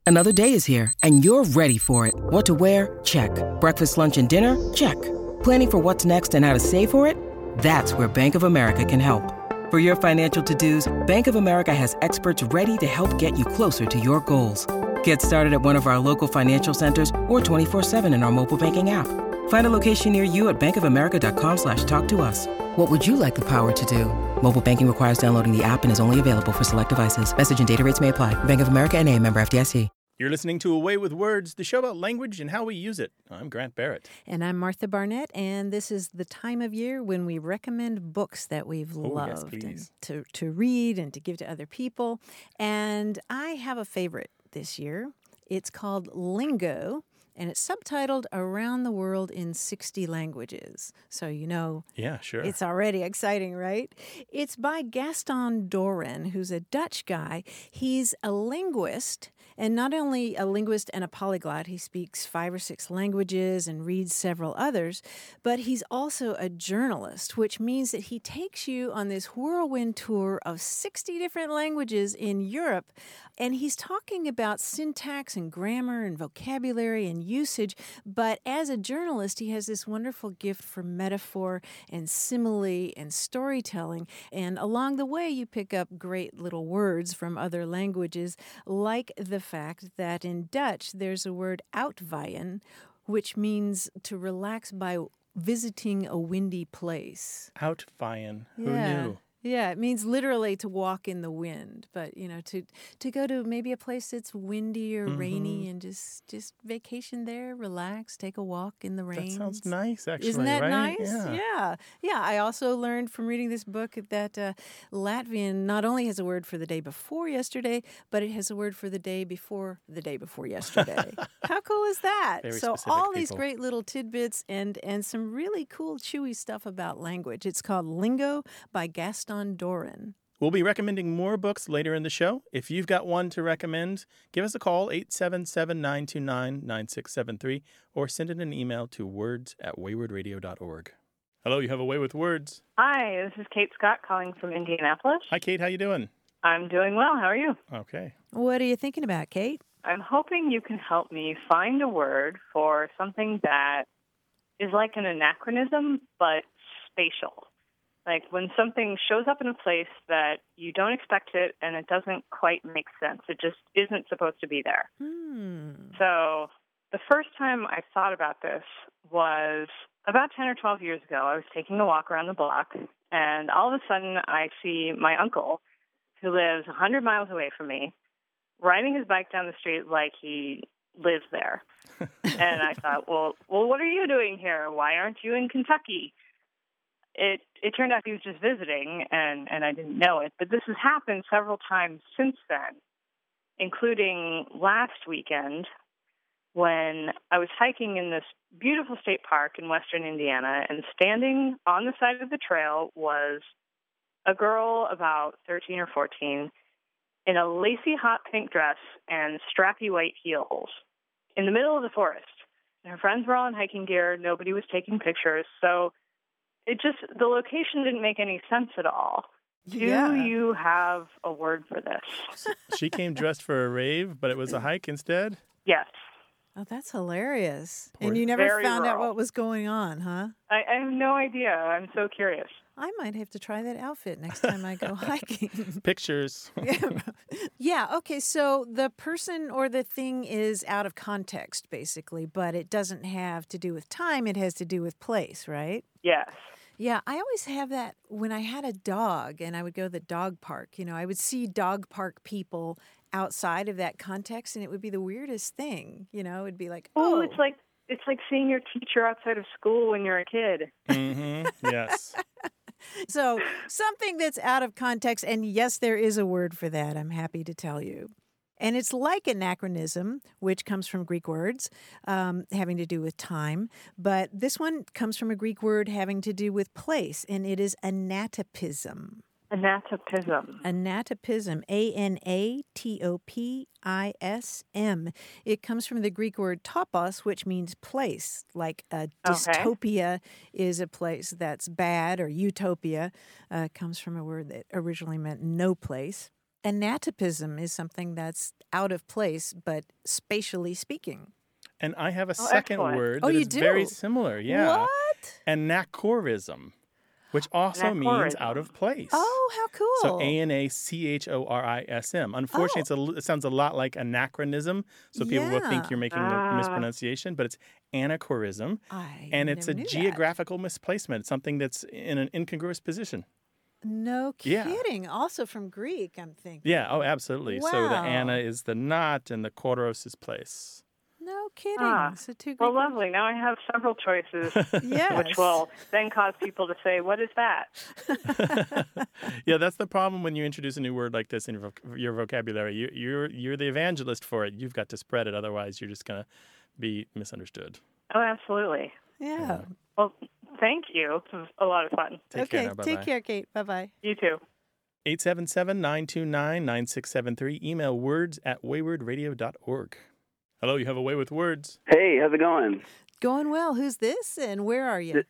Another day is here, and you're ready for it. What to wear? Check. Breakfast, lunch, and dinner? Check. Planning for what's next and how to save for it? That's where Bank of America can help. For your financial to-dos, Bank of America has experts ready to help get you closer to your goals. Get started at one of our local financial centers or 24/7 in our mobile banking app. Find a location near you at bankofamerica.com/talktous. What would you like the power to do? Mobile banking requires downloading the app and is only available for select devices. Message and data rates may apply. Bank of America N.A., member FDIC. You're listening to A Way with Words, the show about language and how we use it. I'm Grant Barrett. And I'm Martha Barnett, and this is the time of year when we recommend books that we've loved yes, and to read and to give to other people. And I have a favorite this year. It's called Lingo, and it's subtitled Around the World in 60 Languages. So, Yeah, sure. It's already exciting, right? It's by Gaston Doren, who's a Dutch guy. He's a linguist, and not only a linguist and a polyglot, he speaks 5 or 6 languages and reads several others, but he's also a journalist, which means that he takes you on this whirlwind tour of 60 different languages in Europe, and he's talking about syntax and grammar and vocabulary and usage, but as a journalist, he has this wonderful gift for metaphor and simile and storytelling, and along the way, you pick up great little words from other languages, like the fact that in Dutch, there's a word uitwaaien, which means to relax by visiting a windy place. Uitwaaien. Who Yeah. knew? Yeah, it means literally to walk in the wind, but to go to maybe a place that's windy or rainy and just vacation there, relax, take a walk in the rain. That sounds nice, actually. Isn't that right? nice? Yeah. I also learned from reading this book that Latvian not only has a word for the day before yesterday, but it has a word for the day before yesterday. How cool is that? Very So specific all these people. great little tidbits and some really cool, chewy stuff about language. It's called Lingo by Gaston Doren. We'll be recommending more books later in the show. If you've got one to recommend, give us a call, 877-929-9673, or send in an email to words@waywardradio.org. Hello, you have A Way with Words. Hi, this is Kate Scott calling from Indianapolis. Hi, Kate. How you doing? I'm doing well. How are you? Okay. What are you thinking about, Kate? I'm hoping you can help me find a word for something that is like an anachronism, but spatial. Like when something shows up in a place that you don't expect it and it doesn't quite make sense. It just isn't supposed to be there. So the first time I thought about this was about 10 or 12 years ago. I was taking a walk around the block, and all of a sudden I see my uncle, who lives 100 miles away from me, riding his bike down the street like he lives there. And I thought, well, what are you doing here? Why aren't you in Kentucky? It turned out he was just visiting, and I didn't know it. But this has happened several times since then, including last weekend when I was hiking in this beautiful state park in western Indiana, and standing on the side of the trail was a girl about 13 or 14 in a lacy hot pink dress and strappy white heels in the middle of the forest. And her friends were all in hiking gear. Nobody was taking pictures. So the location didn't make any sense at all. Do you have a word for this? She came dressed for a rave, but it was a hike instead? Yes. Oh, that's hilarious. Poor- And you never Very found out rural. what was going on, huh? I have no idea. I'm so curious. I might have to try that outfit next time I go hiking. Pictures. Yeah, okay, so the person or the thing is out of context, basically, but it doesn't have to do with time. It has to do with place, right? Yes. Yeah, I always have that when I had a dog and I would go to the dog park. I would see dog park people outside of that context, and it would be the weirdest thing. It'd be like, Oh, it's like seeing your teacher outside of school when you're a kid. Yes. So something that's out of context, and yes, there is a word for that, I'm happy to tell you. And it's like anachronism, which comes from Greek words having to do with time. But this one comes from a Greek word having to do with place, and it is anatopism. Anatopism. Anatopism, Anatopism. It comes from the Greek word topos, which means place. Like a dystopia is a place that's bad, or utopia comes from a word that originally meant no place. Anatopism is something that's out of place, but spatially speaking. And I have a Oh, second excellent. word Oh, that you is very do? similar. Yeah. What? Anachrorism, which also means out of place. Oh, how cool. So Anachrorism. Unfortunately, it sounds a lot like anachronism, so people will think Yeah. you're making a mispronunciation, but it's anachrorism, and it's never a knew that. geographical misplacement, something that's in an incongruous position. No Yeah. kidding. Also from Greek, I'm thinking. Yeah, oh, absolutely. So the Wow. ana is the not, and the koros is place. No kidding. Ah, So two Greek well, words. lovely. Now I have several choices, Yes. which will then cause people to say, what is that? Yeah, that's the problem when you introduce a new word like this in your vocabulary. You're the evangelist for it. You've got to spread it. Otherwise, you're just going to be misunderstood. Oh, absolutely. Yeah. Well, thank you. It was a lot of fun. Take care Okay. now. Bye-bye. Take care, Kate. Bye-bye. You too. 877-929-9673. Email words@waywardradio.org. Hello, you have a way with words. Hey, how's it going? Going well. Who's this and where are you?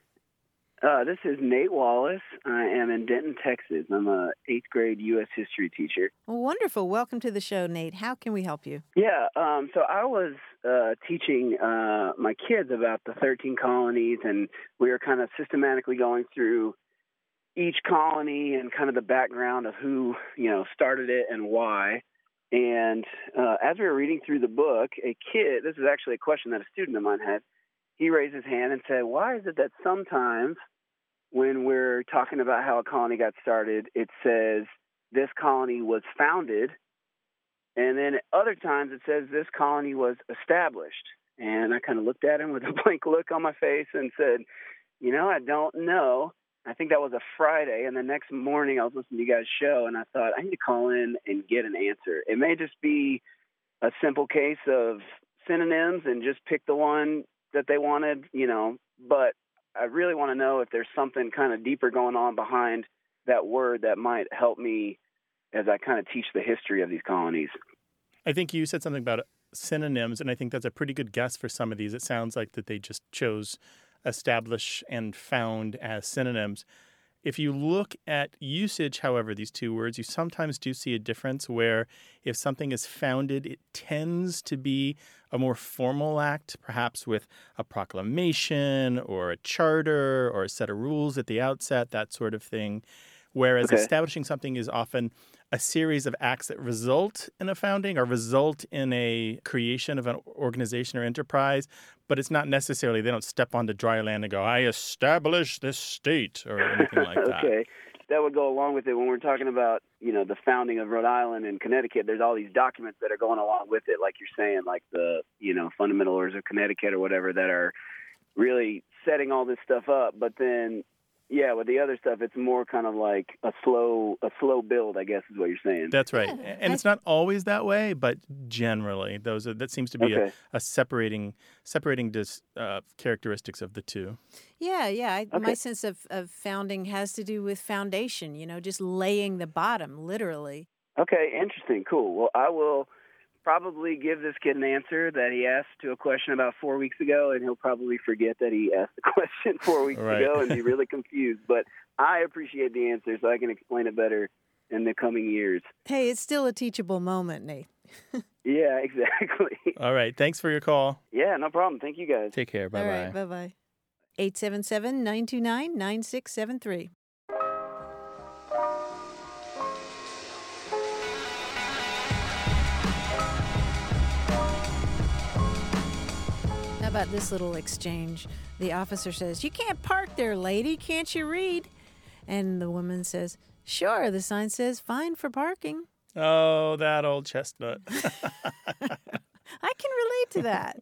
This is Nate Wallace. I am in Denton, Texas. I'm a 8th grade U.S. history teacher. Well, wonderful. Welcome to the show, Nate. How can we help you? Yeah, so I was teaching my kids about the 13 colonies, and we were kind of systematically going through each colony and kind of the background of who, started it and why. And as we were reading through the book, a kid, this is actually a question that a student of mine had, he raised his hand and said, why is it that sometimes when we're talking about how a colony got started, it says this colony was founded, and then at other times it says this colony was established? And I kind of looked at him with a blank look on my face and said, I don't know. I think that was a Friday, and the next morning I was listening to you guys' show, and I thought, I need to call in and get an answer. It may just be a simple case of synonyms and just pick the one that they wanted, but I really want to know if there's something kind of deeper going on behind that word that might help me as I kind of teach the history of these colonies. I think you said something about synonyms, and I think that's a pretty good guess for some of these. It sounds like that they just chose establish and found as synonyms. If you look at usage, however, these two words, you sometimes do see a difference where if something is founded, it tends to be a more formal act, perhaps with a proclamation or a charter or a set of rules at the outset, that sort of thing. Whereas establishing something is often a series of acts that result in a founding or result in a creation of an organization or enterprise, but it's not necessarily, they don't step onto dry land and go, I establish this state or anything like that. Okay. That would go along with it when we're talking about, the founding of Rhode Island and Connecticut. There's all these documents that are going along with it, like you're saying, like the, Fundamental Orders of Connecticut or whatever, that are really setting all this stuff up. But then, yeah, with the other stuff, it's more kind of like a slow build, I guess is what you're saying. That's right. Yeah, And it's not always that way, but generally, that seems to be a separating characteristics of the two. Yeah. My sense of founding has to do with foundation, just laying the bottom, literally. Okay, interesting. Cool. Well, I will probably give this kid an answer that he asked to a question about 4 weeks ago, and he'll probably forget that he asked the question 4 weeks ago and be really confused. But I appreciate the answer, so I can explain it better in the coming years. Hey, it's still a teachable moment, Nate. Yeah, exactly. All right. Thanks for your call. Yeah, no problem. Thank you, guys. Take care. Bye-bye. All right, bye-bye. 877-929-9673. How about this little exchange? The officer says, "You can't park there, lady. Can't you read?" And the woman says, "Sure, the sign says fine for parking." Oh, that old chestnut. I can relate to that.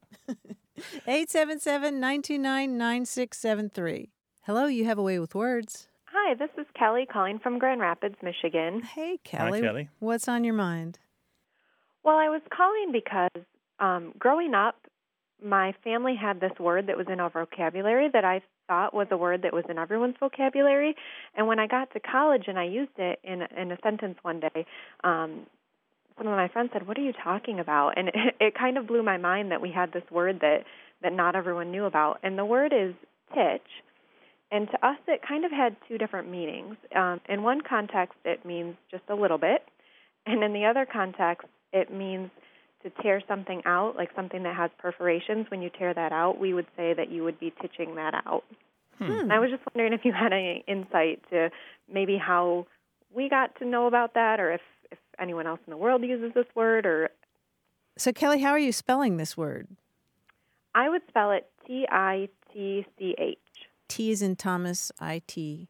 877-929-9673. Hello, you have a way with words. Hi, this is Kelly calling from Grand Rapids, Michigan. Hey, Kelly. Hi, Kelly. What's on your mind? Well, I was calling because growing up, my family had this word that was in our vocabulary that I thought was a word that was in everyone's vocabulary. And when I got to college and I used it in a sentence one day, some of my friends said, "What are you talking about?" And it kind of blew my mind that we had this word that not everyone knew about. And the word is titch. And to us, it kind of had two different meanings. In one context, it means just a little bit. And in the other context, it means to tear something out, like something that has perforations. When you tear that out, we would say that you would be titching that out. And I was just wondering if you had any insight to maybe how we got to know about that, or if anyone else in the world uses this word. Or So, Kelly, how are you spelling this word? I would spell it T-I-T-C-H. T is in Thomas, I-T-C-H.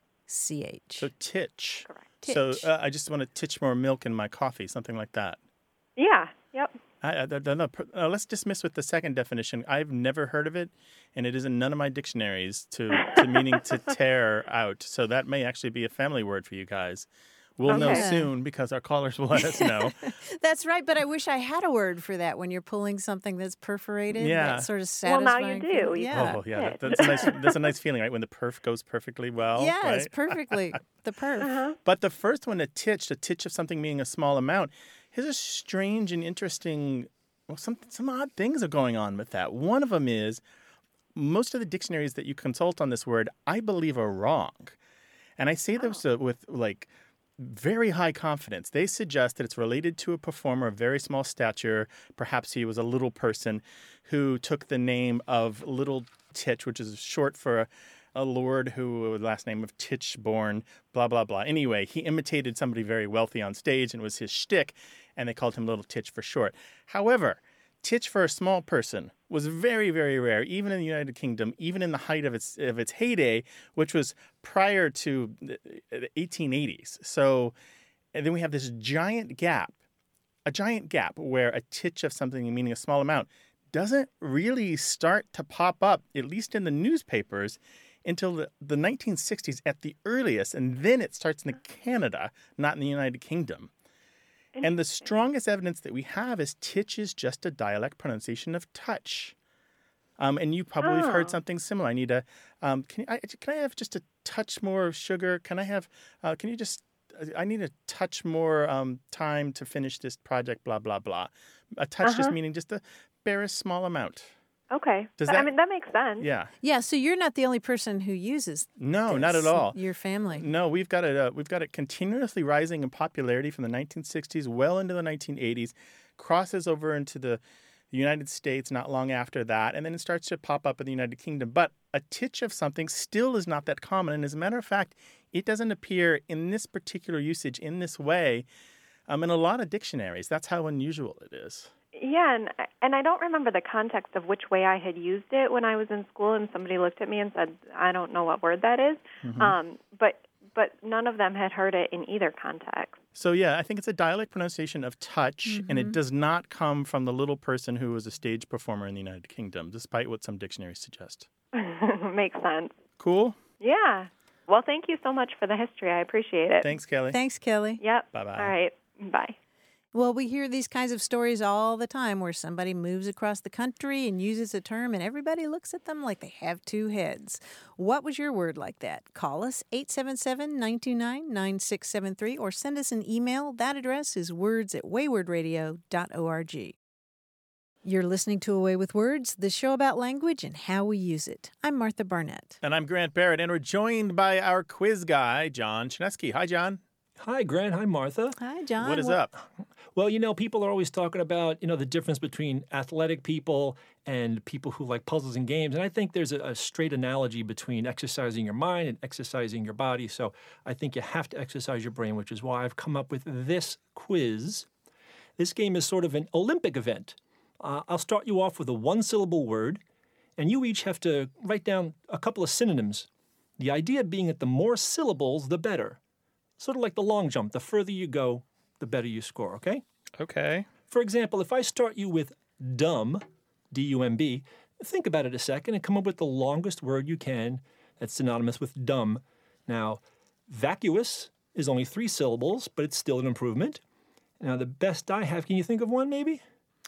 So titch. Correct. So Titch. I just want to titch more milk in my coffee, something like that. Yeah, yep. Let's dismiss with the second definition. I've never heard of it, and it is in none of my dictionaries to meaning to tear out. So that may actually be a family word for you guys. We'll know Okay. soon because our callers will let us know. That's right, but I wish I had a word for that when you're pulling something that's perforated. Yeah. That sort of Well, satisfying. now you do. feeling. You- Yeah. Oh, yeah. Yeah. That's a nice feeling, right? When the perf goes perfectly well. Yes, right? perfectly. The perf. Uh-huh. But the first one, a titch of something meaning a small amount, here's a strange and interesting, well, some odd things are going on with that. One of them is most of the dictionaries that you consult on this word, I believe, are wrong. And I say this with, like, very high confidence. They suggest that it's related to a performer of very small stature. Perhaps he was a little person who took the name of Little Titch, which is short for a lord who with the last name of Titchborn, blah, blah, blah. Anyway, he imitated somebody very wealthy on stage, and it was his shtick, and they called him Little Titch for short. However, titch for a small person was very, very rare, even in the United Kingdom, even in the height of its heyday, which was prior to the 1880s. So, and then we have this giant gap where a titch of something meaning a small amount doesn't really start to pop up, at least in the newspapers, until the 1960s at the earliest, and then it starts in Canada, not in the United Kingdom. And the strongest evidence that we have is titch is just a dialect pronunciation of touch. And you probably have heard something similar. I need a, can I have just a touch more sugar? Can I have, I need a touch more time to finish this project, blah, blah, blah. A touch just meaning just the barest small amount. Okay. I mean, that makes sense. Yeah. Yeah, so you're not the only person who uses No, this, not at all. Your family. No, we've got it continuously rising in popularity from the 1960s well into the 1980s, crosses over into the United States not long after that, and then it starts to pop up in the United Kingdom. But a titch of something still is not that common, and as a matter of fact, it doesn't appear in this particular usage in this way in a lot of dictionaries. That's how unusual it is. Yeah, and I don't remember the context of which way I had used it when I was in school, and somebody looked at me and said, "I don't know what word that is." But none of them had heard it in either context. So, yeah, I think it's a dialect pronunciation of touch, and it does not come from the little person who was a stage performer in the United Kingdom, despite what some dictionaries suggest. Makes sense. Cool? Yeah. Well, thank you so much for the history. I appreciate it. Thanks, Kelly. Thanks, Kelly. Yep. Bye-bye. All right. Bye. Well, we hear these kinds of stories all the time where somebody moves across the country and uses a term and everybody looks at them like they have two heads. What was your word like that? Call us 877-929-9673 or send us an email. That address is words@waywardradio.org. You're listening to Away with Words, the show about language and how we use it. I'm Martha Barnett. And I'm Grant Barrett, and we're joined by our quiz guy, John Chinesky. Hi, John. Hi, Grant. Hi, Martha. Hi, John. What is up? Well, people are always talking about, the difference between athletic people and people who like puzzles and games. And I think there's a straight analogy between exercising your mind and exercising your body. So I think you have to exercise your brain, which is why I've come up with this quiz. This game is sort of an Olympic event. I'll start you off with a one-syllable word, and you each have to write down a couple of synonyms. The idea being that the more syllables, the better. Sort of like the long jump. The further you go, the better you score, okay? Okay. For example, if I start you with dumb, D-U-M-B, think about it a second and come up with the longest word you can that's synonymous with dumb. Now, vacuous is only 3 syllables, but it's still an improvement. Now, the best I have, can you think of one maybe?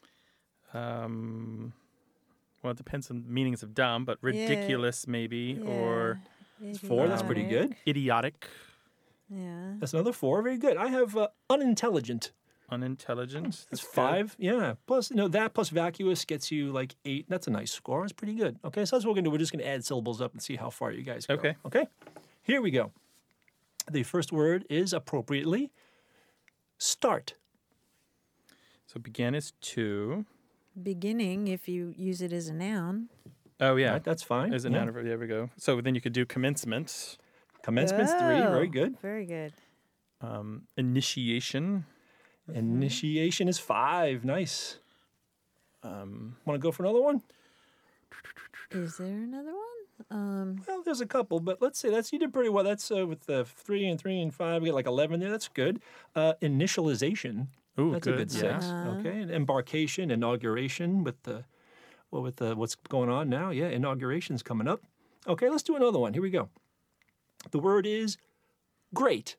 Well, it depends on meanings of dumb, but ridiculous maybe, or It's 4, that's pretty good. idiotic, Yeah. That's another 4, very good. I have unintelligent. unintelligent. That's 5, yeah. Plus, that plus vacuous gets you like 8. That's a nice score. That's pretty good. Okay, so that's what we're going to do. We're just going to add syllables up and see how far you guys go. Okay. Okay, here we go. The first word is appropriately start. So begin is to. Beginning, if you use it as a noun. Oh, yeah. Right, that's fine. As a noun, there we go. So then you could do commencement. Commencement's 3. Very good. Very good. Initiation. Initiation is 5. Nice. Want to go for another one? Is there another one? Well, there's a couple, but let's say you did pretty well. That's with the 3 and 3 and 5. We got like 11 there. That's good. Initialization. Ooh, That's good. a good 6. Yeah. Okay. And embarkation, inauguration with what's going on now. Yeah, inauguration's coming up. Okay, let's do another one. Here we go. The word is great.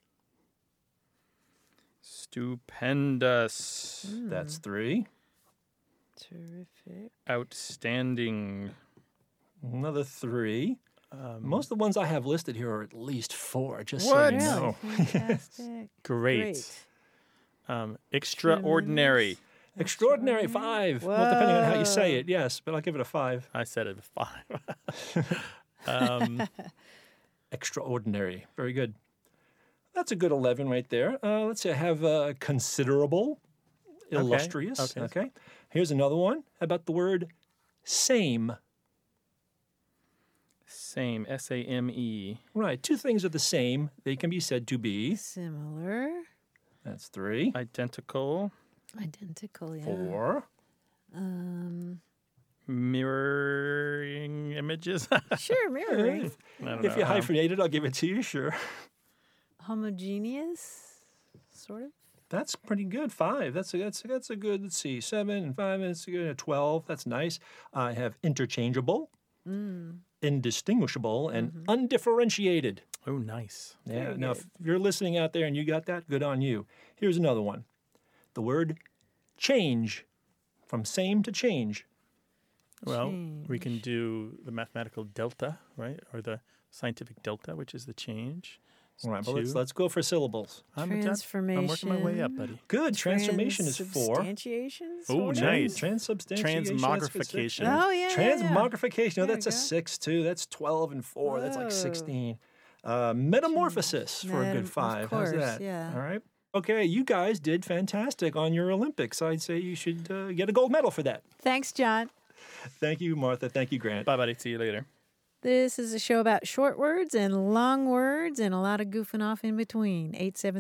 Stupendous. That's 3. Terrific. Outstanding. Another 3. Most of the ones I have listed here are at least 4, just What? so you know. Fantastic. Great. Extraordinary. Extraordinary 5. Well, depending on how you say it, yes, but I'll give it a 5. I said it 5. Extraordinary. Very good. That's a good 11 right there. Let's see, I have considerable, illustrious. Okay. Here's another one. How about the word same? Same. S-A-M-E. Right. 2 things are the same. They can be said to be. Similar. That's 3. Identical. Identical, yeah. 4. Mirroring images. Sure, mirroring. If you hyphenate it, I'll give it to you, sure. Homogeneous, sort of. That's pretty good. 5. That's a good. Let's see, 7 and 5. That's a good 12. That's nice. I have interchangeable, indistinguishable, and undifferentiated. Oh, nice. Yeah. Very Now, good. if you're listening out there and you got that, good on you. Here's another one. The word change, from same to change. Well, we can do the mathematical delta, right? Or the scientific delta, which is the change. All right, but 2. let's go for syllables. I'm working my way up, buddy. Good. Transformation is 4. Transubstantiation. Oh, sort of? nice. Transubstantiation. Transmogrification. Oh, yeah. Transmogrification. Oh, There that's you a go. 6, too. That's 12 and 4. That's like Whoa. 16. Metamorphosis for a good 5. Of course, How's that? yeah. All right. Okay, you guys did fantastic on your Olympics. I'd say you should get a gold medal for that. Thanks, John. Thank you, Martha. Thank you, Grant. Bye, buddy. See you later. This is a show about short words and long words and a lot of goofing off in between.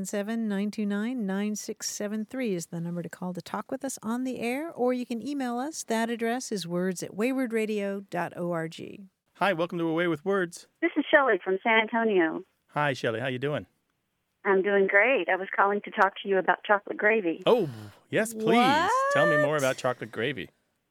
877-929-9673 is the number to call to talk with us on the air, or you can email us. That address is words@waywardradio.org. Hi, welcome to Away with Words. This is Shelley from San Antonio. Hi, Shelley. How you doing? I'm doing great. I was calling to talk to you about chocolate gravy. Oh, yes, please. Tell me more about chocolate gravy.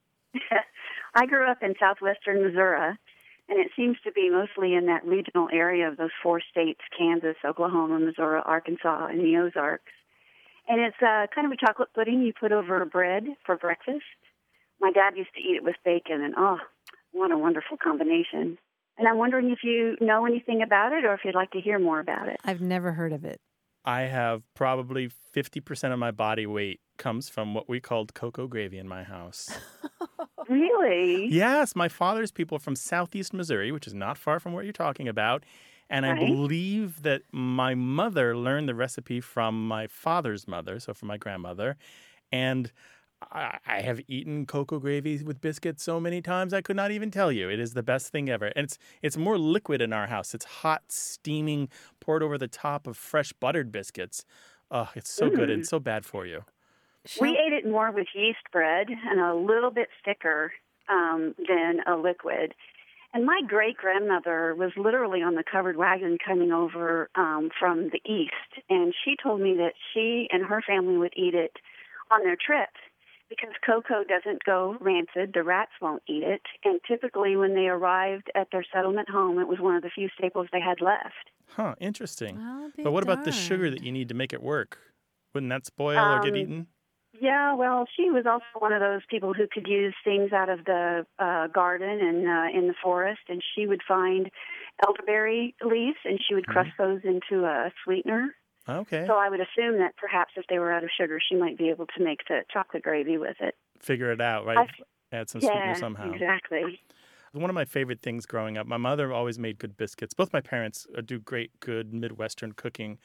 I grew up in southwestern Missouri, and it seems to be mostly in that regional area of those 4 states, Kansas, Oklahoma, Missouri, Arkansas, and the Ozarks. And it's kind of a chocolate pudding you put over bread for breakfast. My dad used to eat it with bacon, and oh, what a wonderful combination. And I'm wondering if you know anything about it or if you'd like to hear more about it. I've never heard of it. I have probably 50% of my body weight comes from what we called cocoa gravy in my house. Really? Yes, my father's people from southeast Missouri, which is not far from what you're talking about. And I Right. believe that my mother learned the recipe from my father's mother, so from my grandmother. And I have eaten cocoa gravy with biscuits so many times I could not even tell you. It is the best thing ever. And it's more liquid in our house. It's hot, steaming, poured over the top of fresh buttered biscuits. Oh, it's so good and so bad for you. We ate it more with yeast bread and a little bit thicker than a liquid. And my great-grandmother was literally on the covered wagon coming over from the east. And she told me that she and her family would eat it on their trips because cocoa doesn't go rancid. The rats won't eat it. And typically when they arrived at their settlement home, it was one of the few staples they had left. Huh, interesting. I'll be But what about the sugar darned. that you need to make it work? Wouldn't that spoil or get eaten? Yeah, well, she was also one of those people who could use things out of the garden and in the forest, and she would find elderberry leaves, and she would crush those into a sweetener. Okay. So I would assume that perhaps if they were out of sugar, she might be able to make the chocolate gravy with it. Figure it out, right? Add some sweetener somehow. Exactly. One of my favorite things growing up, my mother always made good biscuits. Both my parents do great, good Midwestern cooking.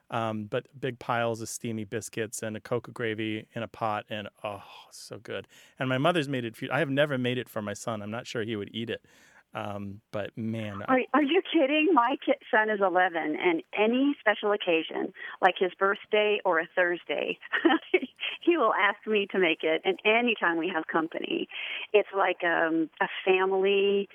But big piles of steamy biscuits and a cocoa gravy in a pot, and oh, so good. And my mother's made it. I have never made it for my son. I'm not sure he would eat it. But man, are you kidding? My son is 11, and any special occasion, like his birthday or a Thursday, he will ask me to make it. And anytime we have company, it's like a family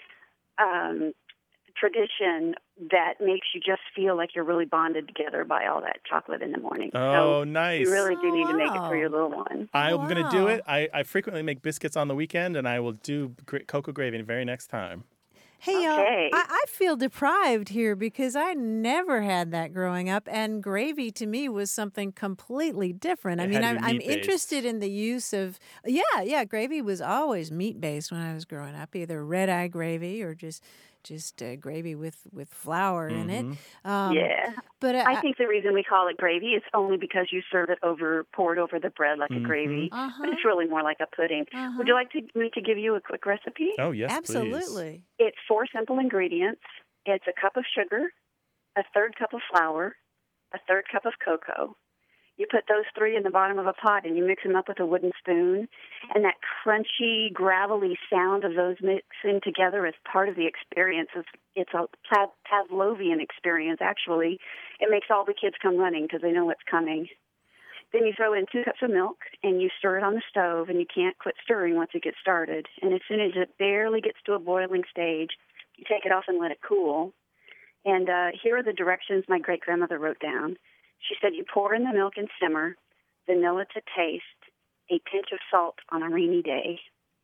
tradition that makes you just feel like you're really bonded together by all that chocolate in the morning. Oh, so nice. You really do need to make it for your little one. I'm going to do it. I frequently make biscuits on the weekend, and I will do cocoa gravy the very next time. Hey, Okay. I feel deprived here because I never had that growing up, and gravy to me was something completely different. I It mean, had to be I'm meat-based. interested in the use of, gravy was always meat-based when I was growing up, either red-eye gravy or just gravy with flour in it. Yeah. But I think the reason we call it gravy is only because you serve it poured over the bread like a gravy. But it's really more like a pudding. Would you like me to give you a quick recipe? Oh, yes, absolutely. please. It's 4 simple ingredients. It's a cup of sugar, a third cup of flour, a third cup of cocoa. You put those 3 in the bottom of a pot and you mix them up with a wooden spoon. And that crunchy, gravelly sound of those mixing together is part of the experience. It's a Pavlovian experience, actually. It makes all the kids come running because they know what's coming. Then you throw in 2 cups of milk and you stir it on the stove, and you can't quit stirring once it gets started. And as soon as it barely gets to a boiling stage, you take it off and let it cool. And here are the directions my great-grandmother wrote down. She said you pour in the milk and simmer, vanilla to taste, a pinch of salt on a rainy day.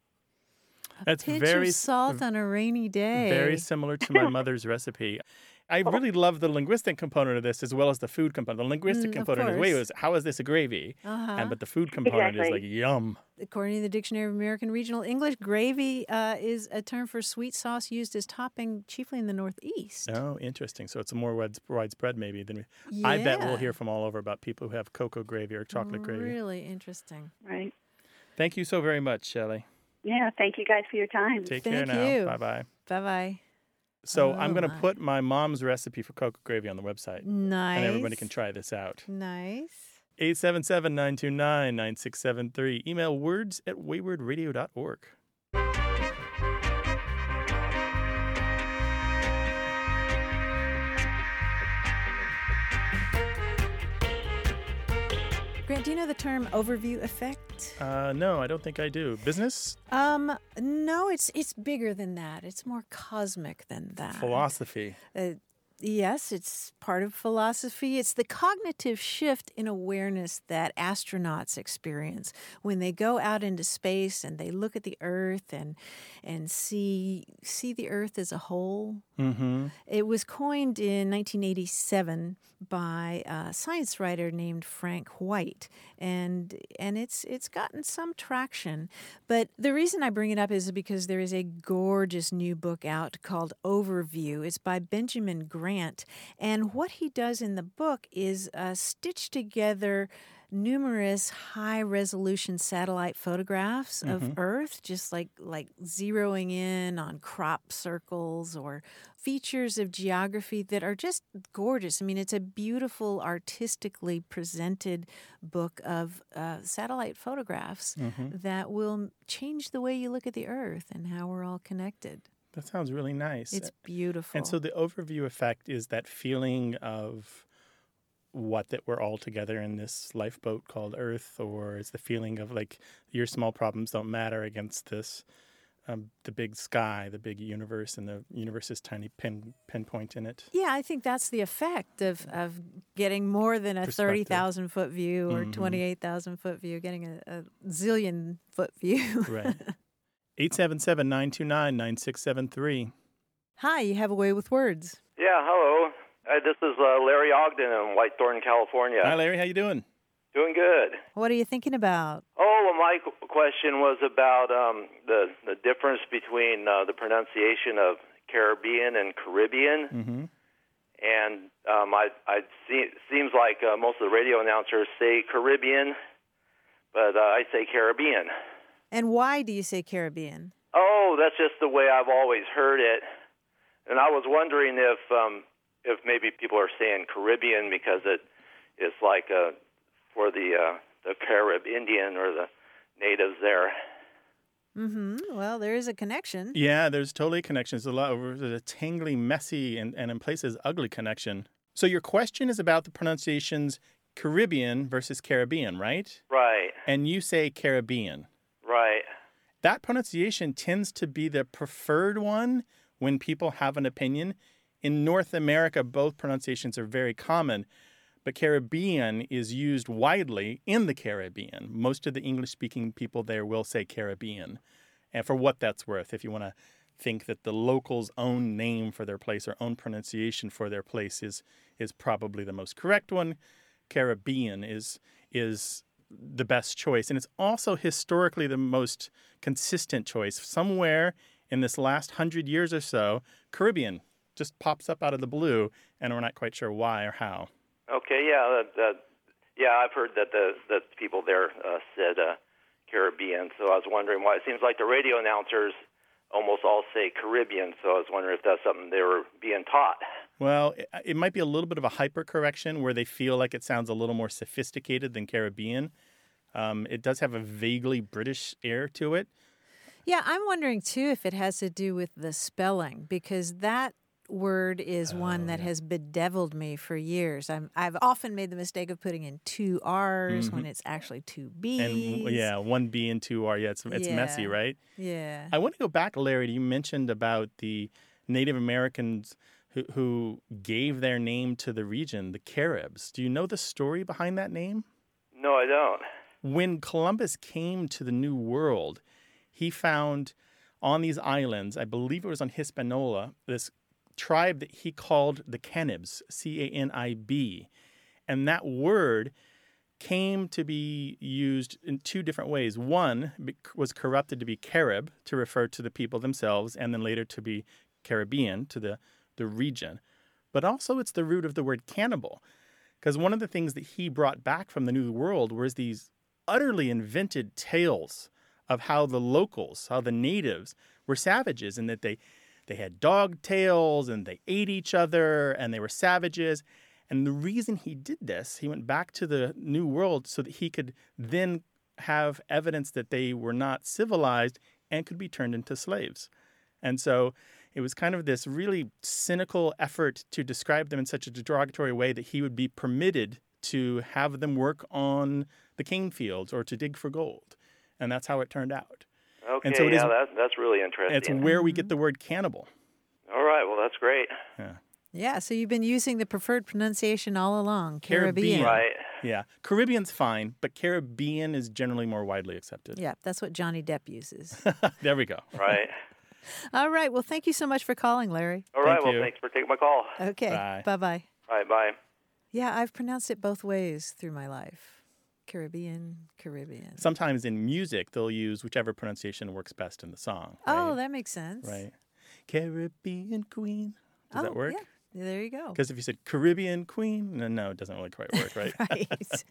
That's pinch very of salt on a rainy day. Very similar to my mother's recipe. I really love the linguistic component of this as well as the food component. The linguistic component is, how is this a gravy? But the food component is like, yum. According to the Dictionary of American Regional English, gravy is a term for sweet sauce used as topping chiefly in the Northeast. Oh, interesting. So it's more widespread maybe than I bet we'll hear from all over about people who have cocoa gravy or chocolate gravy. Really interesting. Right. Thank you so very much, Shelley. Yeah, thank you guys for your time. Take care now. Bye-bye. Bye-bye. So I'm going to put my mom's recipe for cocoa gravy on the website. Nice. And everybody can try this out. Nice. 877-929-9673. Email words@waywardradio.org. Grant, do you know the term overview effect? No, I don't think I do. Business? No, it's bigger than that. It's more cosmic than that. Philosophy. Yes, it's part of philosophy. It's the cognitive shift in awareness that astronauts experience when they go out into space and they look at the Earth and see the Earth as a whole. Mm-hmm. It was coined in 1987 by a science writer named Frank White, and it's gotten some traction. But the reason I bring it up is because there is a gorgeous new book out called Overview. It's by Benjamin Grant, and what he does in the book is stitch together numerous high-resolution satellite photographs of Earth, just like zeroing in on crop circles or features of geography that are just gorgeous. I mean, it's a beautiful, artistically presented book of satellite photographs that will change the way you look at the Earth and how we're all connected. That sounds really nice. It's beautiful. And so the overview effect is that feeling of that we're all together in this lifeboat called Earth, or is the feeling of like your small problems don't matter against this, the big sky, the big universe, and the universe's tiny pinpoint in it. Yeah, I think that's the effect of getting more than a 30,000-foot view or 28,000-foot view, getting a zillion-foot view. Right. 877-929-9673. Hi, you have a way with words. Yeah, hello. This is Larry Ogden in Whitethorn, California. Hi, Larry. How you doing? Doing good. What are you thinking about? Oh, well, my question was about the difference between the pronunciation of Caribbean and Caribbean. Mm-hmm. And it seems like most of the radio announcers say Caribbean, but I say Caribbean. And why do you say Caribbean? Oh, that's just the way I've always heard it. And I was wondering if maybe people are saying Caribbean because it is like for the Carib Indian or the natives there. Well, there is a connection. Yeah, there's totally a connection. There's a tangly, messy, and in places ugly connection. So your question is about the pronunciations Caribbean versus Caribbean, right? Right. And you say Caribbean. Right. That pronunciation tends to be the preferred one when people have an opinion. In North America, both pronunciations are very common, but Caribbean is used widely in the Caribbean. Most of the English-speaking people there will say Caribbean. And for what that's worth, if you want to think that the locals' own name for their place or own pronunciation for their place is probably the most correct one, Caribbean is the best choice. And it's also historically the most consistent choice. Somewhere in this last 100 years or so, Caribbean just pops up out of the blue, and we're not quite sure why or how. Okay, yeah, I've heard that the people there said Caribbean, so I was wondering why. It seems like the radio announcers almost all say Caribbean, so I was wondering if that's something they were being taught. Well, it might be a little bit of a hypercorrection where they feel like it sounds a little more sophisticated than Caribbean. It does have a vaguely British air to it. Yeah, I'm wondering, too, if it has to do with the spelling, because that word is one that has bedeviled me for years. I've often made the mistake of putting in two R's when it's actually two B's. And one B and two R. Yeah, it's messy, right? Yeah. I want to go back, Larry. You mentioned about the Native Americans who gave their name to the region, the Caribs. Do you know the story behind that name? No, I don't. When Columbus came to the New World, he found on these islands, I believe it was on Hispaniola, this tribe that he called the Canibs, C-A-N-I-B. And that word came to be used in two different ways. One was corrupted to be Carib, to refer to the people themselves, and then later to be Caribbean, to the region. But also it's the root of the word cannibal, because one of the things that he brought back from the New World was these utterly invented tales of how the locals, how the natives were savages, and that they had dog tails and they ate each other and they were savages. And the reason he did this, he went back to the New World so that he could then have evidence that they were not civilized and could be turned into slaves. And so it was kind of this really cynical effort to describe them in such a derogatory way that he would be permitted to have them work on the cane fields or to dig for gold. And that's how it turned out. Okay, and so that's really interesting. It's where we get the word cannibal. All right, well, that's great. Yeah, so you've been using the preferred pronunciation all along, Caribbean. Right. Yeah, Caribbean's fine, but Caribbean is generally more widely accepted. Yeah, that's what Johnny Depp uses. There we go. Right. All right, well, thank you so much for calling, Larry. All right, thanks for taking my call. Okay, bye-bye. All right, bye. Yeah, I've pronounced it both ways through my life. Caribbean. Sometimes in music, they'll use whichever pronunciation works best in the song. Right? Oh, that makes sense. Right. Caribbean Queen. Does that work? Yeah, there you go. Because if you said Caribbean Queen, no, it doesn't really quite work, right? Right.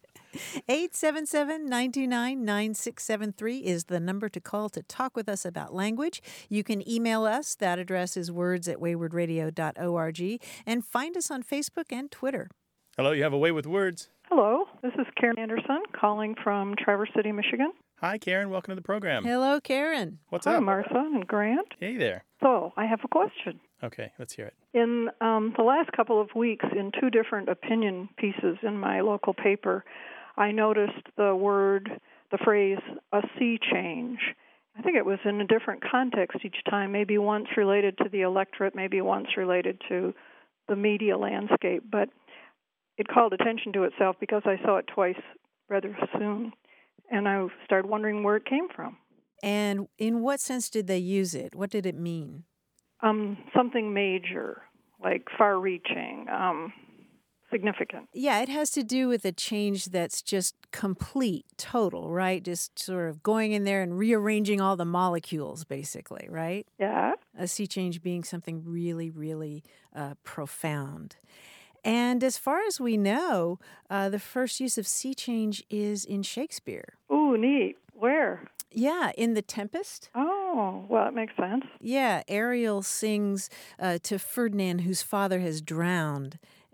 877-929-9673 is the number to call to talk with us about language. You can email us. That address is words@waywardradio.org. And find us on Facebook and Twitter. Hello, you have a way with words. Hello, this is Karen Anderson calling from Traverse City, Michigan. Hi, Karen. Welcome to the program. Hello, Karen. What's up? Hi, Martha and Grant. Hey there. So, I have a question. Okay, let's hear it. In the last couple of weeks, in two different opinion pieces in my local paper, I noticed the phrase, a sea change. I think it was in a different context each time, maybe once related to the electorate, maybe once related to the media landscape, but it called attention to itself because I saw it twice rather soon, and I started wondering where it came from. And in what sense did they use it? What did it mean? Something major, like far-reaching, significant. Yeah, it has to do with a change that's just complete, total, right? Just sort of going in there and rearranging all the molecules, basically, right? Yeah. A sea change being something really, really profound. And as far as we know, the first use of sea change is in Shakespeare. Ooh, neat. Where? Yeah, in The Tempest. Oh, well, that makes sense. Yeah, Ariel sings to Ferdinand, whose father has drowned.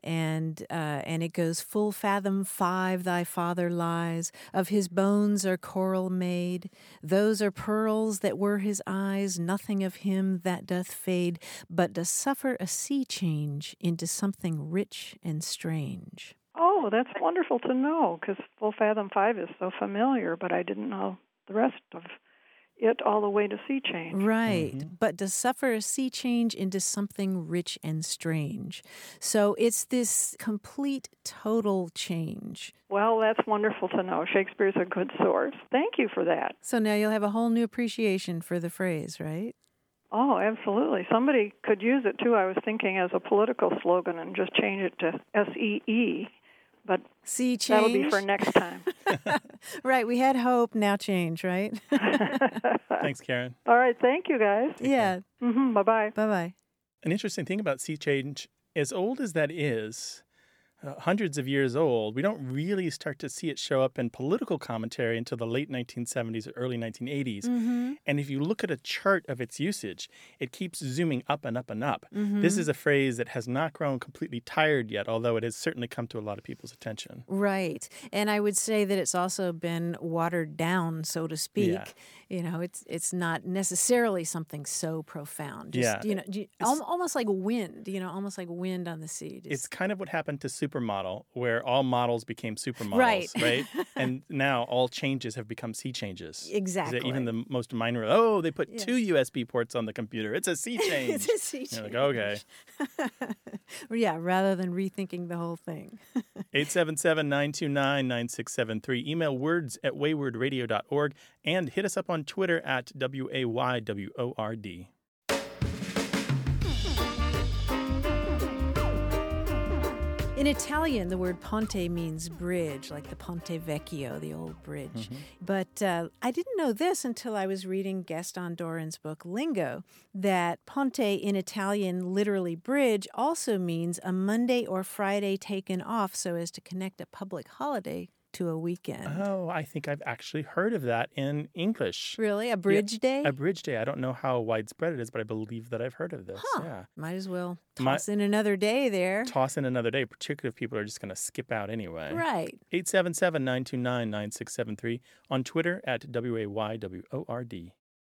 And it goes, full fathom 5 thy father lies, of his bones are coral made, those are pearls that were his eyes, nothing of him that doth fade, but does suffer a sea change into something rich and strange. Oh, that's wonderful to know, because full fathom 5 is so familiar, but I didn't know the rest of it all the way to sea change. Right, but to suffer a sea change into something rich and strange. So it's this complete, total change. Well, that's wonderful to know. Shakespeare's a good source. Thank you for that. So now you'll have a whole new appreciation for the phrase, right? Oh, absolutely. Somebody could use it, too. I was thinking as a political slogan and just change it to SEE. But sea change. That'll be for next time. Right. We had hope, now change, right? Thanks, Karen. All right. Thank you, guys. Yeah. Bye-bye. Bye-bye. An interesting thing about sea change, as old as that is, hundreds of years old, we don't really start to see it show up in political commentary until the late 1970s or early 1980s. And if you look at a chart of its usage, it keeps zooming up and up and up. This is a phrase that has not grown completely tired yet, although it has certainly come to a lot of people's attention. Right. And I would say that it's also been watered down, so to speak. Yeah. You know, it's not necessarily something so profound. Just, you know, almost like wind, almost like wind on the sea. It's kind of what happened to Supermodel, where all models became supermodels, right? And now all changes have become sea changes. Exactly. Even the most minor, they put 2 USB ports on the computer. It's a sea change. It's a sea change. You're like, okay. Yeah, rather than rethinking the whole thing. 877-929-9673. Email words@waywordradio.org and hit us up on Twitter at WAYWORD. In Italian, the word ponte means bridge, like the Ponte Vecchio, the old bridge. But I didn't know this until I was reading Gaston Dorin's book, Lingo, that ponte in Italian, literally bridge, also means a Monday or Friday taken off so as to connect a public holiday to a weekend. Oh, I think I've actually heard of that in English. Really? A bridge day? A bridge day. I don't know how widespread it is, but I believe that I've heard of this. Yeah. Might as well toss in another day there. Toss in another day, particularly if people are just going to skip out anyway. Right. 877-929-9673. On Twitter at WAYWORD.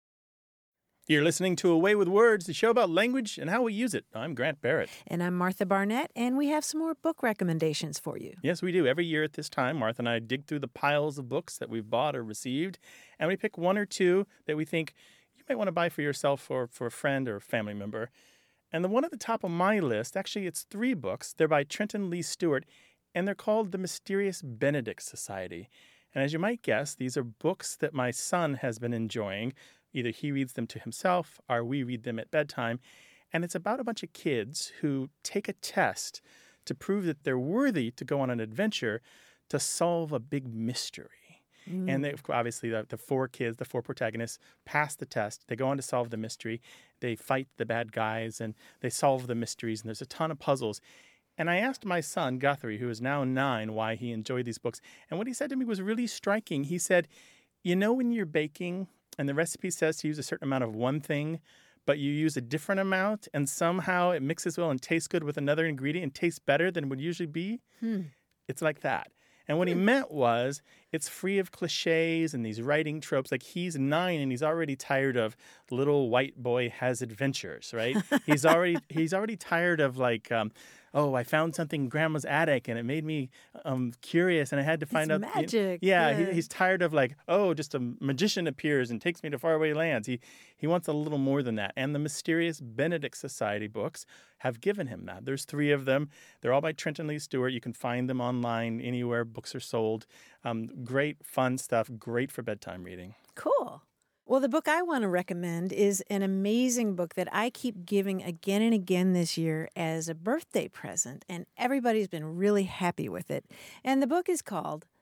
You're listening to A Way with Words, the show about language and how we use it. I'm Grant Barrett. And I'm Martha Barnett, and we have some more book recommendations for you. Yes, we do. Every year at this time, Martha and I dig through the piles of books that we've bought or received, and we pick 1 or 2 that we think you might want to buy for yourself or for a friend or a family member. And the one at the top of my list, actually it's 3 books. They're by Trenton Lee Stewart, and they're called The Mysterious Benedict Society. And as you might guess, these are books that my son has been enjoying. Either he reads them to himself or we read them at bedtime. And it's about a bunch of kids who take a test to prove that they're worthy to go on an adventure to solve a big mystery. And they, obviously the 4 kids, the 4 protagonists, pass the test. They go on to solve the mystery. They fight the bad guys and they solve the mysteries. And there's a ton of puzzles. And I asked my son, Guthrie, who is now 9, why he enjoyed these books. And what he said to me was really striking. He said, when you're baking and the recipe says to use a certain amount of one thing, but you use a different amount and somehow it mixes well and tastes good with another ingredient and tastes better than it would usually be, it's like that. And what he meant was it's free of cliches and these writing tropes. Like he's 9 and he's already tired of little white boy has adventures, right? He's already tired of like, I found something in grandma's attic and it made me curious and I had to find out. Magic. He's tired of like, just a magician appears and takes me to faraway lands. He wants a little more than that. And the Mysterious Benedict Society books have given him that. There's 3 of them. They're all by Trenton Lee Stewart. You can find them online anywhere books are sold. Great, fun stuff. Great for bedtime reading. Cool. Well, the book I want to recommend is an amazing book that I keep giving again and again this year as a birthday present, and everybody's been really happy with it. And the book is called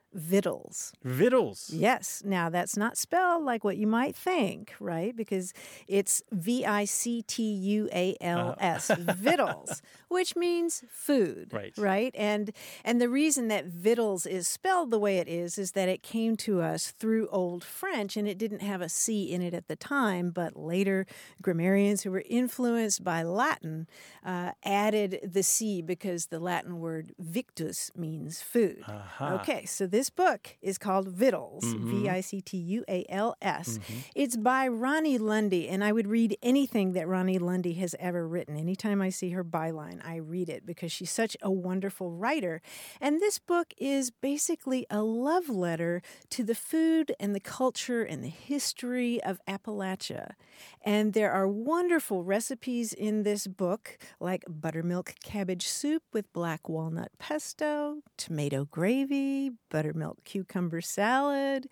Vittles. Vittles. Yes. Now, that's not spelled like what you might think, right? Because it's Victuals, vittles, which means food, right? And the reason that vittles is spelled the way it is that it came to us through Old French, and it didn't have a C in it at the time, but later grammarians who were influenced by Latin added the C because the Latin word victus means food. Okay, so this book is called Vittles, Victuals. It's by Ronnie Lundy, and I would read anything that Ronnie Lundy has ever written. Anytime I see her byline, I read it because she's such a wonderful writer. And this book is basically a love letter to the food and the culture and the history of Appalachia. And there are wonderful recipes in this book, like buttermilk cabbage soup with black walnut pesto, tomato gravy, buttermilk cucumber salad,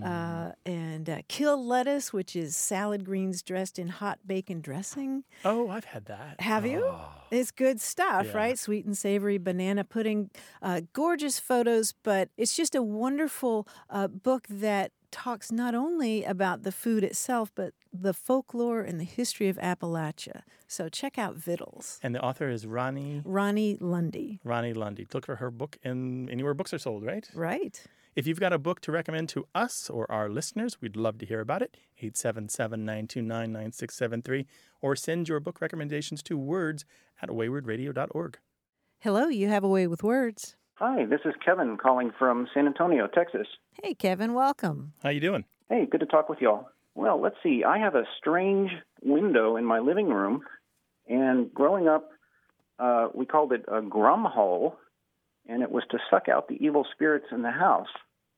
and kale lettuce, which is salad greens dressed in hot bacon dressing. Oh, I've had that. Have you? It's good stuff, right? Sweet and savory banana pudding, gorgeous photos, but it's just a wonderful book that talks not only about the food itself, but the folklore and the history of Appalachia. So check out Vittles. And the author is Ronnie Lundy. Ronnie Lundy. Look for her book anywhere books are sold, right? Right. If you've got a book to recommend to us or our listeners, we'd love to hear about it. 877-929-9673. Or send your book recommendations to words@waywardradio.org. Hello, you have a way with words. Hi, this is Kevin calling from San Antonio, Texas. Hey, Kevin, welcome. How you doing? Hey, good to talk with y'all. Well, let's see. I have a strange window in my living room, and growing up, we called it a grum hole, and it was to suck out the evil spirits in the house.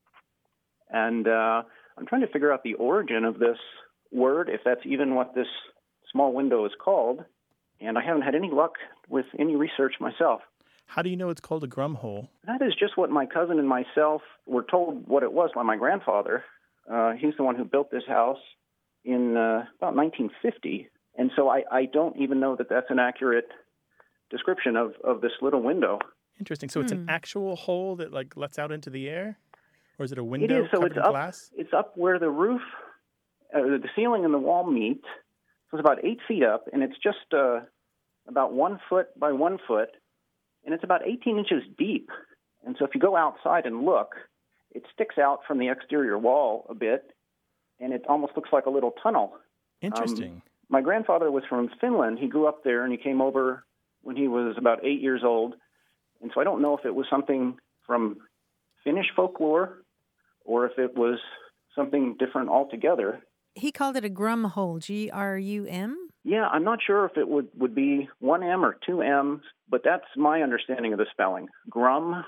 And I'm trying to figure out the origin of this word, if that's even what this small window is called, and I haven't had any luck with any research myself. How do you know it's called a grum hole? That is just what my cousin and myself were told what it was by my grandfather. He's the one who built this house in about 1950. And so I don't even know that that's an accurate description of this little window. Interesting. So it's an actual hole that like lets out into the air? Or is it a window covered in glass? It's up where the roof, the ceiling and the wall meet. So it's about 8 feet up, and it's just about 1 foot by 1 foot. And it's about 18 inches deep. And so if you go outside and look, it sticks out from the exterior wall a bit, and it almost looks like a little tunnel. Interesting. My grandfather was from Finland. He grew up there, and he came over when he was about 8 years old. And so I don't know if it was something from Finnish folklore or if it was something different altogether. He called it a grum hole, G-R-U-M? Yeah, I'm not sure if it would be 1 M or 2 M's, but that's my understanding of the spelling. Grum.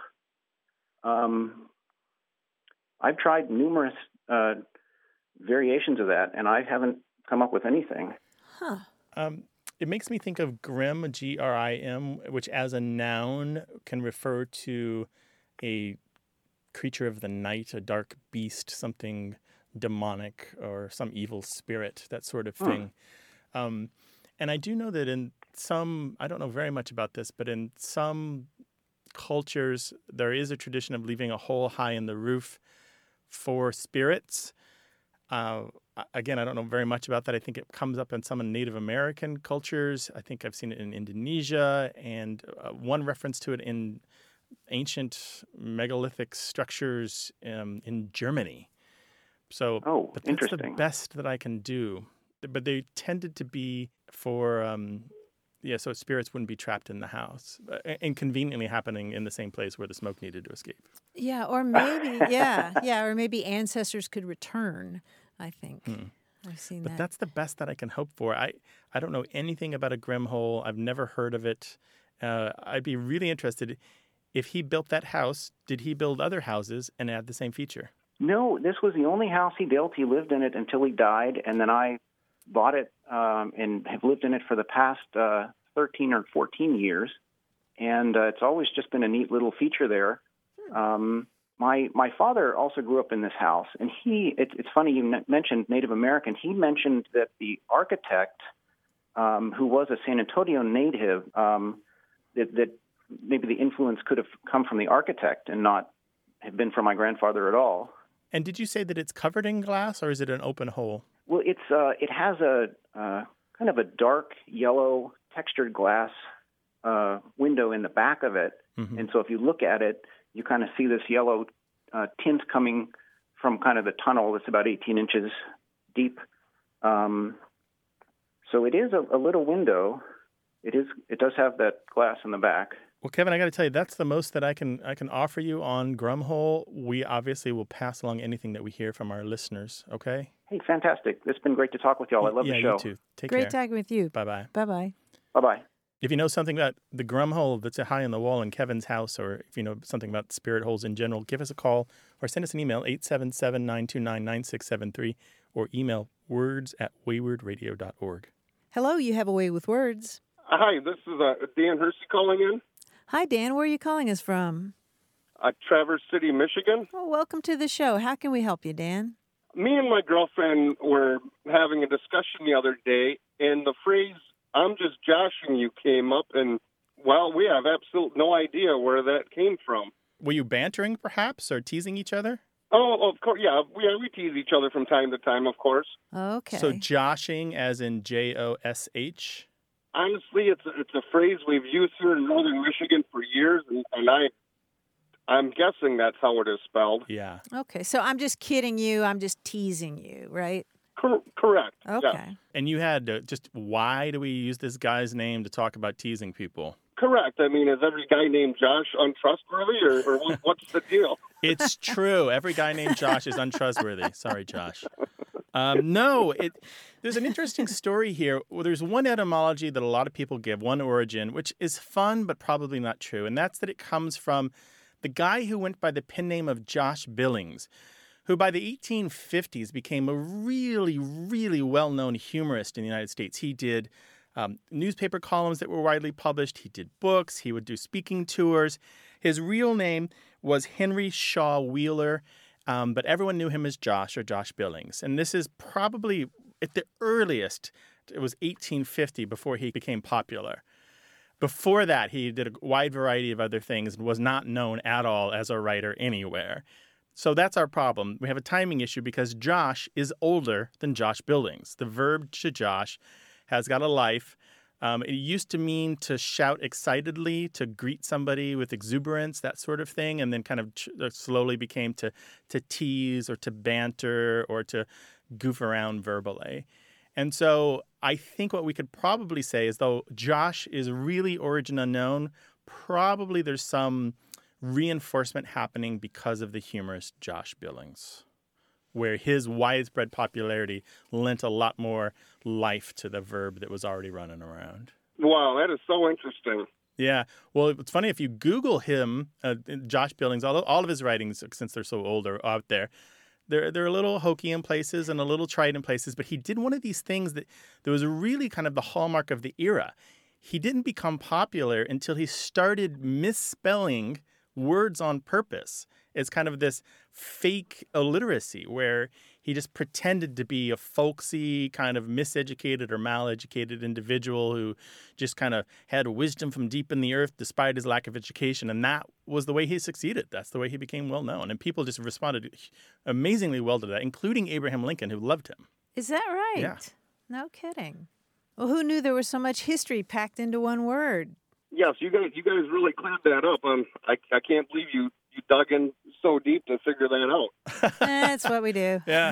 I've tried numerous variations of that, and I haven't come up with anything. Huh. It makes me think of grim, G-R-I-M, which as a noun can refer to a creature of the night, a dark beast, something demonic or some evil spirit, that sort of thing. And I do know that in some, I don't know very much about this, but in some cultures, there is a tradition of leaving a hole high in the roof for spirits. Again, I don't know very much about that. I think it comes up in some Native American cultures. I think I've seen it in Indonesia, and one reference to it in ancient megalithic structures in Germany. So, but that's the best that I can do. But they tended to be for, so spirits wouldn't be trapped in the house, inconveniently happening in the same place where the smoke needed to escape. Yeah, or maybe, or maybe ancestors could return, I think. I've seen that. But that's the best that I can hope for. I don't know anything about a grim hole. I've never heard of it. I'd be really interested. If he built that house, did he build other houses and add the same feature? No, this was the only house he built. He lived in it until he died, and then I bought it and have lived in it for the past 13 or 14 years. And it's always just been a neat little feature there. My father also grew up in this house, and it's funny you mentioned Native American. He mentioned that the architect, who was a San Antonio native, that maybe the influence could have come from the architect and not have been from my grandfather at all. And did you say that it's covered in glass, or is it an open hole? Well, it has a kind of a dark yellow textured glass window in the back of it. Mm-hmm. And so if you look at it, you kind of see this yellow tint coming from kind of the tunnel that's about 18 inches deep. So it is a little window. It does have that glass in the back. Well, Kevin, I got to tell you, that's the most that I can offer you on Grumhole. We obviously will pass along anything that we hear from our listeners, okay? Hey, fantastic. It's been great to talk with y'all. I love the show. Yeah, you too. Take care. Great talking with you. Bye-bye. Bye-bye. Bye-bye. If you know something about the Grumhole that's high on the wall in Kevin's house, or if you know something about spirit holes in general, give us a call or send us an email, 877-929-9673, or email words@waywardradio.org. Hello, you have a way with words. Hi, this is Dan Hersey calling in. Hi, Dan. Where are you calling us from? Traverse City, Michigan. Oh, welcome to the show. How can we help you, Dan? Me and my girlfriend were having a discussion the other day, and the phrase, "I'm just joshing you," came up, and, well, we have absolutely no idea where that came from. Were you bantering, perhaps, or teasing each other? Oh, of course, yeah. We tease each other from time to time, of course. Okay. So joshing as in Josh? Honestly, it's a phrase we've used here in northern Michigan for years, and I'm guessing that's how it is spelled. Yeah. Okay, so I'm just kidding you. I'm just teasing you, right? Correct. Okay. Yes. And you had why do we use this guy's name to talk about teasing people? Correct. I mean, is every guy named Josh untrustworthy, or what's the deal? It's true. Every guy named Josh is untrustworthy. Sorry, Josh. No, there's an interesting story here. Well, there's one etymology that a lot of people give, one origin, which is fun but probably not true, and that's that it comes from the guy who went by the pen name of Josh Billings, who by the 1850s became a really, really well-known humorist in the United States. He did newspaper columns that were widely published. He did books. He would do speaking tours. His real name was Henry Shaw Wheeler, but everyone knew him as Josh or Josh Billings. And this is probably at the earliest, it was 1850 before he became popular. Before that, he did a wide variety of other things and was not known at all as a writer anywhere. So that's our problem. We have a timing issue because Josh is older than Josh Billings. The verb to Josh has got a life. It used to mean to shout excitedly, to greet somebody with exuberance, that sort of thing, and then kind of slowly became to tease or to banter or to goof around verbally. And so I think what we could probably say is, though Josh is really origin unknown, probably there's some reinforcement happening because of the humorist Josh Billings, where his widespread popularity lent a lot more life to the verb that was already running around. Wow, that is so interesting. Yeah. Well, it's funny, if you Google him, Josh Billings, all of his writings, since they're so old, are out there. They're a little hokey in places and a little trite in places, but he did one of these things that was really kind of the hallmark of the era. He didn't become popular until he started misspelling words on purpose. It's kind of this fake illiteracy where he just pretended to be a folksy, kind of miseducated or maleducated individual who just kind of had wisdom from deep in the earth despite his lack of education. And that was the way he succeeded. That's the way he became well known. And people just responded amazingly well to that, including Abraham Lincoln, who loved him. Is that right? Yeah. No kidding. Well, who knew there was so much history packed into one word? Yes, you guys really cleared that up. I can't believe you dug in so deep to figure that out. That's what we do. Yeah.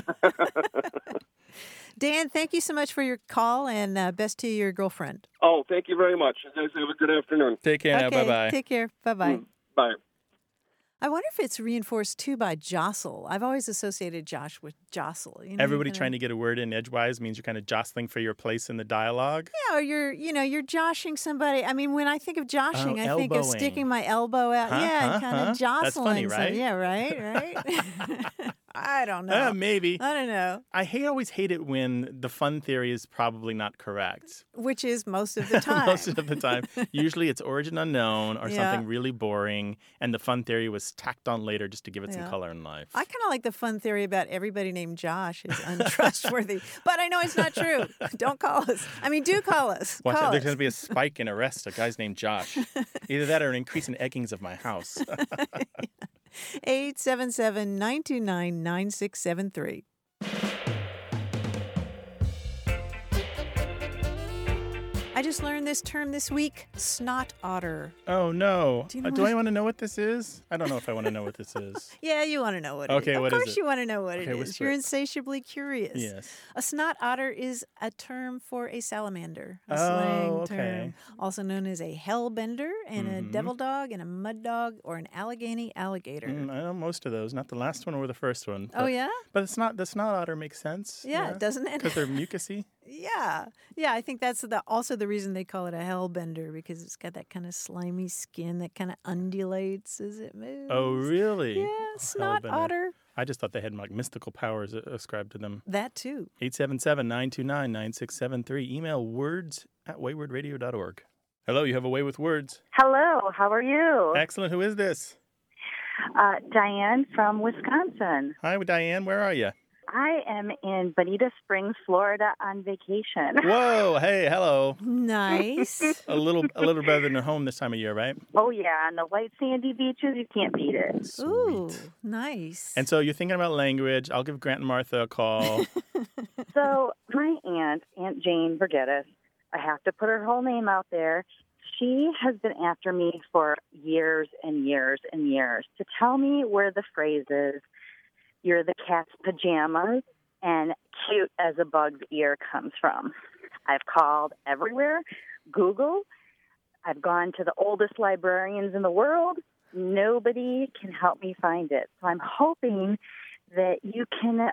Dan, thank you so much for your call, and best to your girlfriend. Oh, thank you very much. You guys have a good afternoon. Take care now. Okay, Bye-bye. take care. Bye-bye. Bye. I wonder if it's reinforced, too, by jostle. I've always associated Josh with jostle. You know, Everybody trying to get a word in edgewise means you're kind of jostling for your place in the dialogue. Yeah, or you're joshing somebody. I mean, when I think of joshing, I think of elbowing. sticking my elbow out. And kind of jostling. That's funny, right? Yeah, right? I don't know. Maybe. I don't know. I always hate it when the fun theory is probably not correct. Which is most of the time. Most of the time. Usually it's origin unknown or something really boring, and the fun theory was tacked on later just to give it some color in life. I kind of like the fun theory about everybody named Josh is untrustworthy. But I know it's not true. Don't call us. I mean, do call us. Watch Call out, there's us. going to be a spike in arrests of guys named Josh. Either that or an increase in eggings of my house. 877-929-9673. I just learned this term this week, snot otter. Oh, no. Do you know Do what- I want to know what this is? I don't know if I want to know what this is. Yeah, you want to know what it is. Okay, what is Of course it? you want to know what it Okay, is. whisper You're it. insatiably curious. Yes. A snot otter is a term for a salamander, a Oh, slang okay. term, also known as a hellbender and a Mhm. devil dog and a mud dog or an Allegheny alligator. I know most of those, not the last one or the first one. Oh, yeah? But it's not, the snot otter makes sense. Yeah, doesn't it? Because they're mucusy. Yeah. Yeah, I think that's also the reason they call it a hellbender, because it's got that kind of slimy skin that kind of undulates as it moves. Oh, really? Yeah, snot Hellbender. otter. I just thought they had like mystical powers ascribed to them. That too. 877-929-9673. Email words@waywardradio.org. Hello, you have a way with words. Hello, how are you? Excellent. Who is this? Diane from Wisconsin. Hi, Diane. Where are you? I am in Bonita Springs, Florida on vacation. Whoa. Hey, hello. Nice. A little better than home this time of year, right? Oh, yeah, on the white sandy beaches, you can't beat it. Ooh, nice. And so you're thinking about language. I'll give Grant and Martha a call. So my Aunt Jane Vergettis, I have to put her whole name out there. She has been after me for years and years and years to tell me where the phrase is, "You're the cat's pajamas," and "cute as a bug's ear" comes from. I've called everywhere, Google. I've gone to the oldest librarians in the world. Nobody can help me find it. So I'm hoping that you can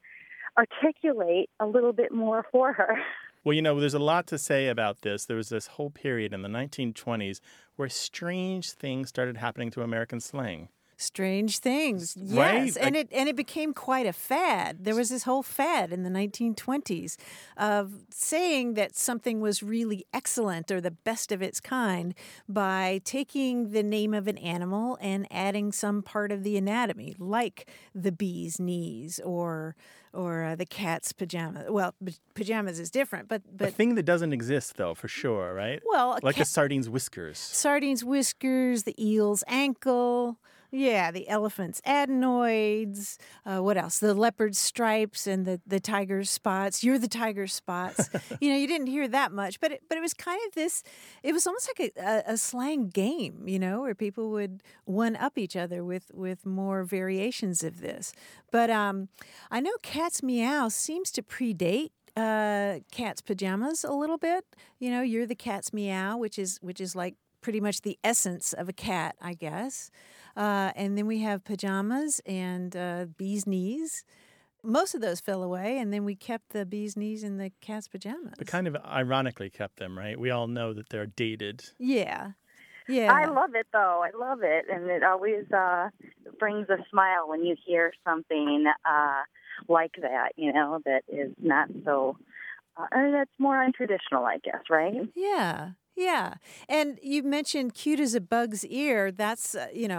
articulate a little bit more for her. Well, there's a lot to say about this. There was this whole period in the 1920s where strange things started happening to American slang. Strange things, yes, Right? and it became quite a fad. There was this whole fad in the 1920s of saying that something was really excellent or the best of its kind by taking the name of an animal and adding some part of the anatomy, like the bee's knees or the cat's pajamas. Well, pajamas is different, but A thing that doesn't exist, though, for sure, right? Well, like a sardines whiskers. Sardines whiskers, the eel's ankle. Yeah, the elephant's adenoids. What else? The leopard's stripes and the tiger's spots. You're the tiger's spots. You didn't hear that much, but it was kind of this. It was almost like a slang game, where people would one up each other with more variations of this. But I know cat's meow seems to predate cat's pajamas a little bit. You're the cat's meow, which is like pretty much the essence of a cat, I guess. And then we have pajamas and bee's knees. Most of those fell away, and then we kept the bee's knees in the cat's pajamas. But kind of ironically kept them, right? We all know that they're dated. Yeah. Yeah. I love it, though. I love it. And it always brings a smile when you hear something like that, that is not so, that's more untraditional, I guess, right? Yeah. Yeah. And you mentioned cute as a bug's ear. That's,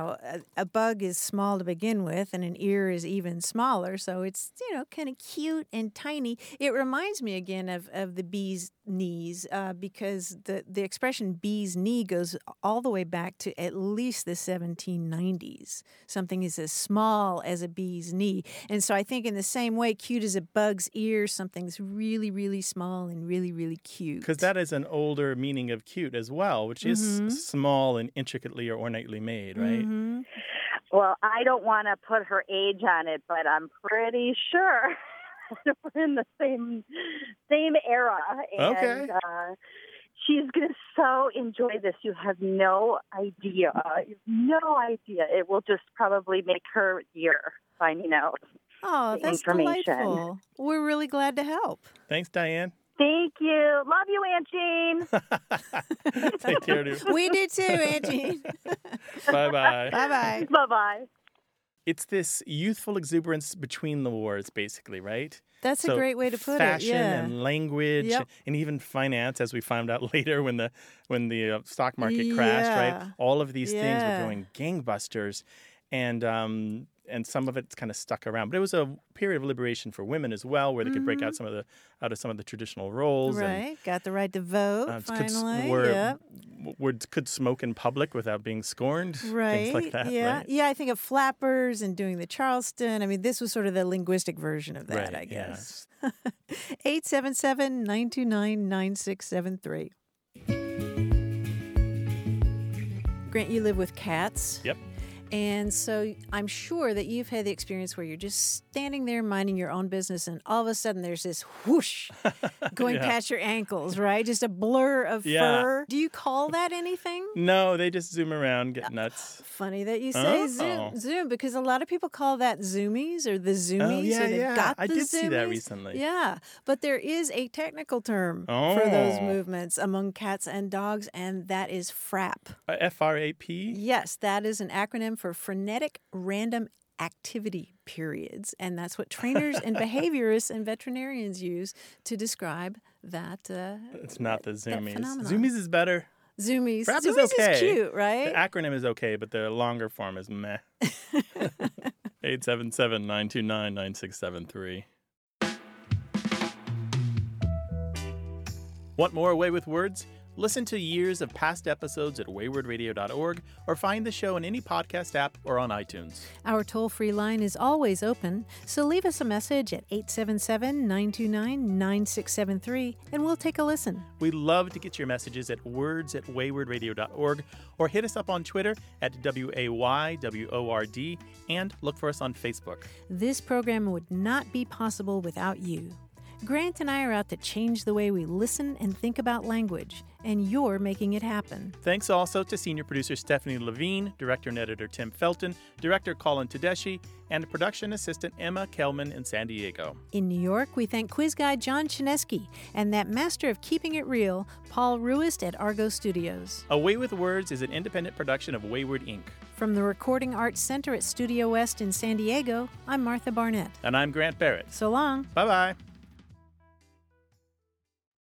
a bug is small to begin with, and an ear is even smaller. So it's, kind of cute and tiny. It reminds me again of the bee's knees because the expression bee's knee goes all the way back to at least the 1790s. Something is as small as a bee's knee. And so I think in the same way, cute as a bug's ear, something's really, really small and really, really cute. Because that is an older meaning of cute as well, which is Mm-hmm. small and intricately or ornately made, right? Mm-hmm. Well, I don't want to put her age on it, but I'm pretty sure we're in the same era. And, Okay. She's going to so enjoy this. You have no idea. You have no idea. It will just probably make her year finding out Oh, the that's information. delightful. We're really glad to help. Thanks, Diane. Thank you. Love you, Aunt Jean. Take care, dude. We do too, Aunt Jean. Bye-bye. Bye-bye. Bye-bye. It's this youthful exuberance between the wars, basically, right? That's a great way to put it, fashion yeah. and language Yep. and even finance, as we found out later when the stock market crashed, right? All of these things were Yeah. going gangbusters. And and some of it's kind of stuck around. But it was a period of liberation for women as well, where they could break out of some of the traditional roles. Right, got the right to vote, finally. Could smoke in public without being scorned, right? Things like that. Yeah, right? yeah. I think of flappers and doing the Charleston. I mean, this was sort of the linguistic version of that, I guess. 877-929-9673. Grant, you live with cats. Yep. And so I'm sure that you've had the experience where you're just standing there minding your own business and all of a sudden there's this whoosh going past your ankles, right? Just a blur of fur. Do you call that anything? No, they just zoom around, get nuts. Funny that you say zoom, because a lot of people call that zoomies or the zoomies. Oh, or they've got the I did zoomies. see that recently. Yeah, but there is a technical term for those movements among cats and dogs, and that is FRAP. F-R-A-P? Yes, that is an acronym for frenetic random activity periods. And that's what trainers and behaviorists and veterinarians use to describe that. It's not the zoomies. Zoomies is better. Zoomies. FRAP Zoomies is okay. Is cute, right? The acronym is okay, but the longer form is meh. 877-929-9673. Want more Away with Words? Listen to years of past episodes at waywardradio.org or find the show in any podcast app or on iTunes. Our toll-free line is always open, so leave us a message at 877-929-9673 and we'll take a listen. We love to get your messages at words@waywardradio.org or hit us up on Twitter at WAYWORD and look for us on Facebook. This program would not be possible without you. Grant and I are out to change the way we listen and think about language, and you're making it happen. Thanks also to senior producer Stephanie Levine, director and editor Tim Felton, director Colin Tedeschi, and production assistant Emma Kelman in San Diego. In New York, we thank quiz guy John Chinesky and that master of keeping it real, Paul Ruist at Argo Studios. Away with Words is an independent production of Wayward Inc. From the Recording Arts Center at Studio West in San Diego, I'm Martha Barnett. And I'm Grant Barrett. So long. Bye-bye.